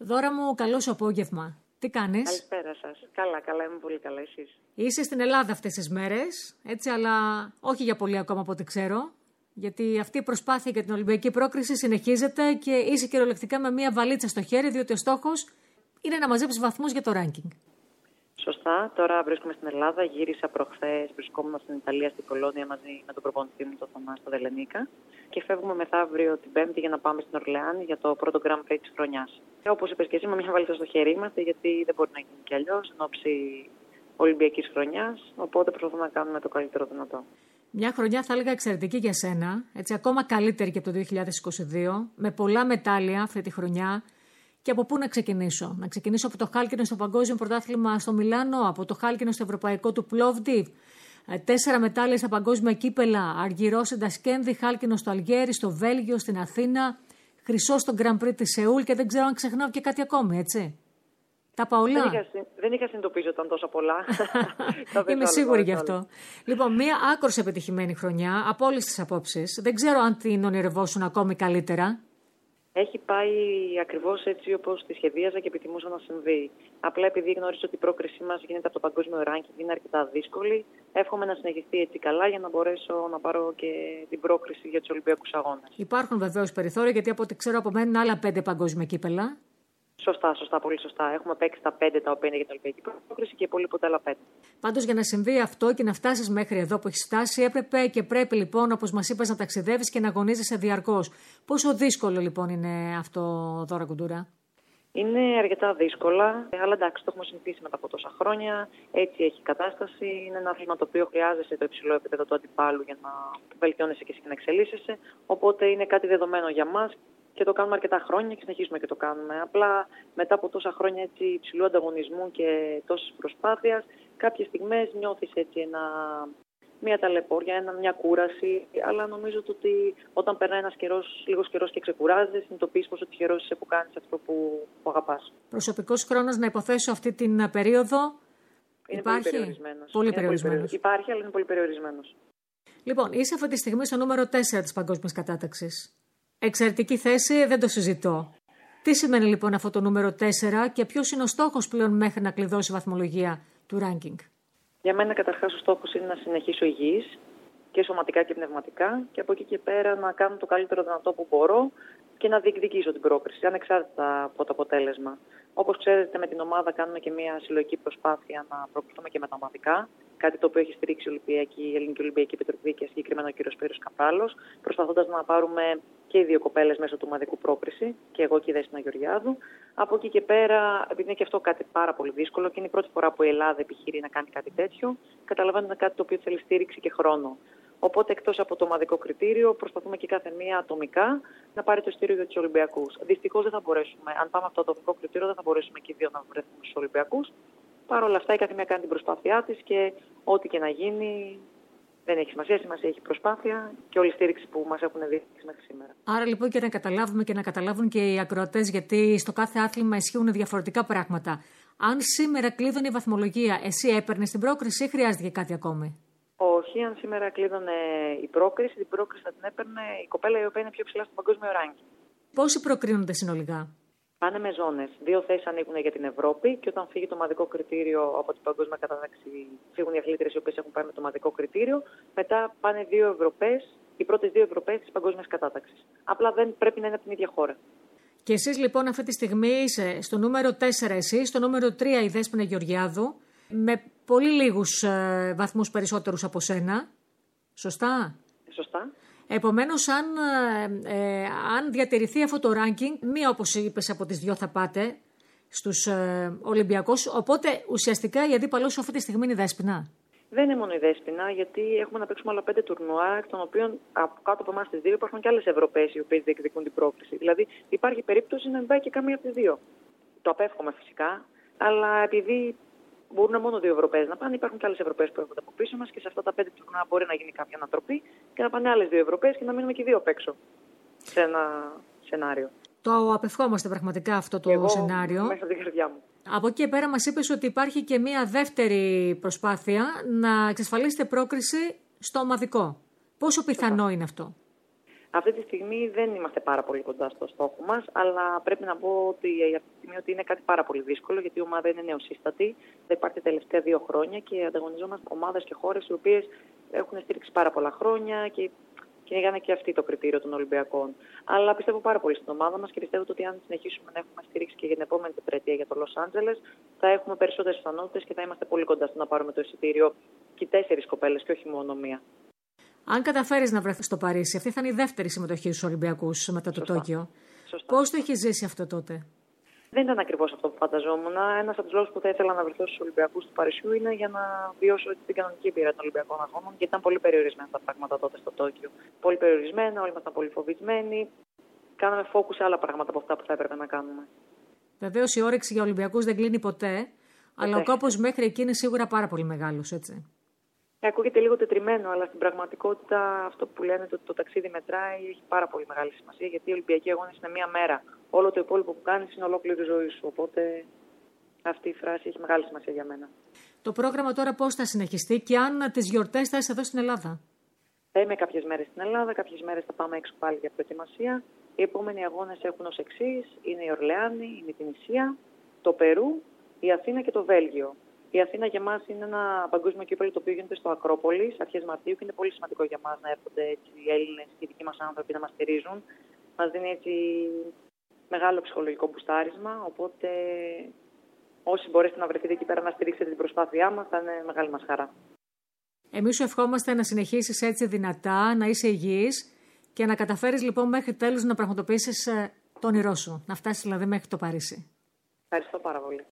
Δώρα μου, καλό σου απόγευμα. Τι κάνεις? Καλησπέρα σας. Καλά, είμαι πολύ καλά, εσείς? Είσαι στην Ελλάδα αυτές τις μέρες, έτσι, αλλά όχι για πολύ ακόμα από ό,τι ξέρω. Γιατί αυτή η προσπάθεια για την Ολυμπιακή πρόκριση συνεχίζεται και είσαι κυριολεκτικά με μια βαλίτσα στο χέρι, διότι ο στόχος είναι να μαζέψεις βαθμούς για το ranking. Σωστά. Τώρα βρίσκομαι στην Ελλάδα. Γύρισα προχθές. Βρισκόμουν στην Ιταλία, στην Κολόνια, μαζί με τον προπονητή μου, τον Θανάση Δελενίκα. Και φεύγουμε μεθαύριο την Πέμπτη για να πάμε στην Ορλεάνη για το πρώτο Grand Prix της χρονιάς. Όπως είπες και εσύ, με μια βαλίτσα στο χέρι είμαστε, γιατί δεν μπορεί να γίνει κι αλλιώς εν ώψη Ολυμπιακής χρονιάς. Οπότε προσπαθούμε να κάνουμε το καλύτερο δυνατό. Μια χρονιά θα έλεγα εξαιρετική για σένα, έτσι, ακόμα καλύτερη και από το 2022, με πολλά μετάλλια αυτή τη χρονιά. Και από πού να ξεκινήσω? Να ξεκινήσω από το χάλκινο στο Παγκόσμιο Πρωτάθλημα στο Μιλάνο, από το χάλκινο στο Ευρωπαϊκό του Πλόβντιβ, 4 μετάλλια στα παγκόσμια κύπελα, αργυρό σε Τασκένδη, χάλκινο στο Αλγέρι, στο Βέλγιο, στην Αθήνα, χρυσό στο Grand Prix της Σεούλ και δεν ξέρω αν ξεχνάω και κάτι ακόμη, έτσι. Τα πάω όλα. Δεν είχα συνειδητοποιήσει ότι ήταν τόσο πολλά. Είμαι σίγουρη γι' αυτό. Λοιπόν, μια άκρως επιτυχημένη χρονιά από όλες τις απόψεις. Δεν ξέρω αν την ονειρευόσουν ακόμη καλύτερα. Έχει πάει ακριβώς έτσι όπως τη σχεδίαζα και επιθυμούσα να συμβεί. Απλά επειδή γνωρίζω ότι η πρόκρισή μας γίνεται από το παγκόσμιο ranking, είναι αρκετά δύσκολη. Εύχομαι να συνεχιστεί έτσι καλά για να μπορέσω να πάρω και την πρόκριση για τους Ολυμπιακούς Αγώνες. Υπάρχουν βεβαίως περιθώρια, γιατί από ό,τι ξέρω απομένουν άλλα 5 παγκόσμια κύπελα. Σωστά, πολύ σωστά. Έχουμε παίξει τα 5 τα οποία είναι για την Ολυμπιακή πρόκριση και πολύ ποτέ άλλα 5. Πάντως, για να συμβεί αυτό και να φτάσεις μέχρι εδώ που έχεις φτάσει, έπρεπε και πρέπει λοιπόν, όπως μας είπες, να ταξιδεύεις και να αγωνίζεσαι διαρκώς. Πόσο δύσκολο λοιπόν είναι αυτό, Δώρα Κουντούρα? Είναι αρκετά δύσκολα, αλλά εντάξει, το έχουμε συνηθίσει μετά από τόσα χρόνια. Έτσι έχει κατάσταση. Είναι ένα άθλημα το οποίο χρειάζεσαι το υψηλό επίπεδο του αντιπάλου για να βελτιώνεσαι και εσύ και να εξελίσσεσαι. Οπότε είναι κάτι δεδομένο για μας. Και το κάνουμε αρκετά χρόνια και συνεχίζουμε και το κάνουμε. Απλά μετά από τόσα χρόνια έτσι, υψηλού ανταγωνισμού και τόσης προσπάθειας, κάποιες στιγμές νιώθεις έτσι μια ταλαιπώρια, μια κούραση. Αλλά νομίζω ότι όταν περνάει ένας λίγος καιρός και ξεκουράζεσαι, συνειδητοποιείς πόσο τυχερός είσαι που κάνεις αυτό που αγαπάς. Προσωπικός χρόνος να υποθέσω αυτή την περίοδο υπάρχει? Πολύ περιορισμένος. Υπάρχει, αλλά είναι πολύ περιορισμένος. Λοιπόν, είσαι αυτή τη στιγμή στο νούμερο 4 της παγκόσμιας κατάταξης. Εξαιρετική θέση, δεν το συζητώ. Τι σημαίνει λοιπόν αυτό το νούμερο 4 και ποιος είναι ο στόχος πλέον μέχρι να κλειδώσει η βαθμολογία του ranking? Για μένα καταρχάς ο στόχος είναι να συνεχίσω υγιής και σωματικά και πνευματικά και από εκεί και πέρα να κάνω το καλύτερο δυνατό που μπορώ και να διεκδικήσω την πρόκριση, ανεξάρτητα από το αποτέλεσμα. Όπως ξέρετε, με την ομάδα κάνουμε και μια συλλογική προσπάθεια να προκριθούμε και μεταομαδικά. Κάτι το οποίο έχει στηρίξει η Ελληνική Ολυμπιακή Επιτροπή και συγκεκριμένα ο κ. Σπύρος Καπράλος, προσπαθώντας να πάρουμε και οι δύο κοπέλες μέσω του ομαδικού πρόκριση, και εγώ και η Δέσποινα Γεωργιάδου. Από εκεί και πέρα, επειδή είναι και αυτό κάτι πάρα πολύ δύσκολο και είναι η πρώτη φορά που η Ελλάδα επιχειρεί να κάνει κάτι τέτοιο, καταλαβαίνω ότι είναι κάτι το οποίο θέλει στήριξη και χρόνο. Οπότε, εκτός από το ομαδικό κριτήριο, προσπαθούμε και κάθε μία ατομικά να πάρει το ειστήριο για τους Ολυμπιακούς. Δυστυχώς δεν θα μπορέσουμε, αν πάμε από το ατομικό κριτήριο, δεν θα μπορέσουμε και οι δύο να βρεθούμε στους Ολυμπιακούς. Παρ' όλα αυτά, η κάθε μία κάνει την προσπάθειά της και ό,τι και να γίνει δεν έχει σημασία. Σημασία έχει προσπάθεια και όλη η στήριξη που μας έχουν δείξει μέχρι σήμερα. Άρα λοιπόν, και να καταλάβουμε και να καταλάβουν και οι ακροατές, γιατί στο κάθε άθλημα ισχύουν διαφορετικά πράγματα. Αν σήμερα κλείδωνε η βαθμολογία, εσύ έπαιρνες την πρόκριση ή χρειάζεται κάτι ακόμη? Όχι, αν σήμερα κλείδωνε την πρόκριση θα την έπαιρνε η κοπέλα η οποία είναι πιο ψηλά στο παγκόσμιο ranking. Πόσοι προκρίνονται συνολικά? Πάνε με ζώνες. 2 θέσεις ανοίγουν για την Ευρώπη και όταν φύγει το ομαδικό κριτήριο από την παγκόσμια κατάταξη, φύγουν οι αθλήτριες οι οποίες έχουν πάει με το ομαδικό κριτήριο. Μετά πάνε 2 Ευρωπαίες, οι πρώτες 2 Ευρωπαίες της παγκόσμιας κατάταξης. Απλά δεν πρέπει να είναι από την ίδια χώρα. Και εσείς λοιπόν αυτή τη στιγμή είσαι στο νούμερο 4 εσείς, στο νούμερο 3 η Δέσποινα Γεωργιάδου, με πολύ λίγους βαθμούς περισσότερους από σένα. Σωστά? Σωστά. Επομένως, αν διατηρηθεί αυτό το ranking, μία όπως είπες από τις 2 θα πάτε στους Ολυμπιακούς, οπότε ουσιαστικά η αντίπαλός σου αυτή τη στιγμή είναι η Δέσποινα. Δεν είναι μόνο η Δέσποινα, γιατί έχουμε να παίξουμε άλλα 5 τουρνουά, εκ των οποίων κάτω από εμάς τις 2 υπάρχουν και άλλες Ευρωπαίες οι οποίες διεκδικούν την πρόκριση. Δηλαδή υπάρχει περίπτωση να μην πάει και καμία από τις 2. Το απέφχομαι φυσικά, αλλά επειδή μπορούν μόνο 2 Ευρωπαίες να πάνε, υπάρχουν και άλλες Ευρωπαίες που έρχονται από πίσω μας και σε αυτά τα 5 τουρνουά μπορεί να γίνει κάποια ανατροπή και να πάνε άλλες 2 Ευρωπαίες και να μείνουμε και 2 απ' έξω σε ένα σενάριο. Το απευχόμαστε πραγματικά αυτό το σενάριο. Μέσα από την καρδιά μου. Από εκεί και πέρα μας είπες ότι υπάρχει και μια δεύτερη προσπάθεια να εξασφαλίσετε πρόκριση στο ομαδικό. Πόσο πιθανό είναι αυτό? Αυτή τη στιγμή δεν είμαστε πάρα πολύ κοντά στο στόχο μας, αλλά πρέπει να πω ότι αυτή τη στιγμή ότι είναι κάτι πάρα πολύ δύσκολο, γιατί η ομάδα είναι νεοσύστατη, δεν υπάρχει τα τελευταία 2 χρόνια και ανταγωνιζόμαστε ομάδες και χώρες οι οποίες έχουν στήριξει πάρα πολλά χρόνια και κυνηγάνε και αυτή το κριτήριο των Ολυμπιακών. Αλλά πιστεύω πάρα πολύ στην ομάδα μας και πιστεύω ότι αν συνεχίσουμε να έχουμε στήριξη και για την επόμενη τετραετία για το Λος Άντζελες, θα έχουμε περισσότερες πιθανότητες και θα είμαστε πολύ κοντά στο να πάρουμε το εισιτήριο και 4 κοπέλες και όχι μόνο 1. Αν καταφέρεις να βρεθείς στο Παρίσι, αυτή θα είναι η δεύτερη συμμετοχή στους Ολυμπιακούς μετά το Τόκιο. Πώς το έχεις ζήσει αυτό τότε? Δεν ήταν ακριβώς αυτό που φανταζόμουν. Ένας από τους λόγους που θα ήθελα να βρεθώ στους Ολυμπιακούς του Παρισιού είναι για να βιώσω την κανονική εμπειρία των Ολυμπιακών Αγώνων, γιατί ήταν πολύ περιορισμένα τα πράγματα τότε στο Τόκιο. Πολύ περιορισμένα, όλοι ήμασταν πολύ φοβισμένοι. Κάναμε focus σε άλλα πράγματα από αυτά που θα έπρεπε να κάνουμε. Βεβαίως η όρεξη για Ολυμπιακούς δεν κλείνει ποτέ, αλλά ο κόπος μέχρι εκεί είναι σίγουρα πάρα πολύ μεγάλος, έτσι. Ακούγεται λίγο τετριμένο, αλλά στην πραγματικότητα αυτό που λένε ότι το ταξίδι μετράει έχει πάρα πολύ μεγάλη σημασία, γιατί οι Ολυμπιακοί Αγώνες είναι 1 μέρα. Όλο το υπόλοιπο που κάνεις είναι ολόκληρη ζωή σου. Οπότε αυτή η φράση έχει μεγάλη σημασία για μένα. Το πρόγραμμα τώρα πώς θα συνεχιστεί και αν τις γιορτές θα είσαι εδώ στην Ελλάδα? Θα είμαι κάποιες μέρες στην Ελλάδα, κάποιες μέρες θα πάμε έξω πάλι για προετοιμασία. Οι επόμενοι αγώνες έχουν ως εξής: είναι η Ορλεάνη, είναι η Τινησία, το Περού, η Αθήνα και το Βέλγιο. Η Αθήνα για μας είναι ένα παγκόσμιο κύπελλο το οποίο γίνεται στο Ακρόπολης αρχές Μαρτίου και είναι πολύ σημαντικό για μας να έρχονται έτσι οι Έλληνες και οι δικοί μας άνθρωποι να μας στηρίζουν. Μας δίνει έτσι μεγάλο ψυχολογικό μπουστάρισμα, οπότε όσοι μπορέσετε να βρεθείτε εκεί πέρα να στηρίξετε την προσπάθειά μας θα είναι μεγάλη μας χαρά. Εμείς σου ευχόμαστε να συνεχίσεις έτσι δυνατά, να είσαι υγιής και να καταφέρεις λοιπόν μέχρι τέλους να πραγματοποιήσεις το όνειρό σου, να φτάσεις δηλαδή μέχρι το Παρίσι. Ευχαριστώ πάρα πολύ.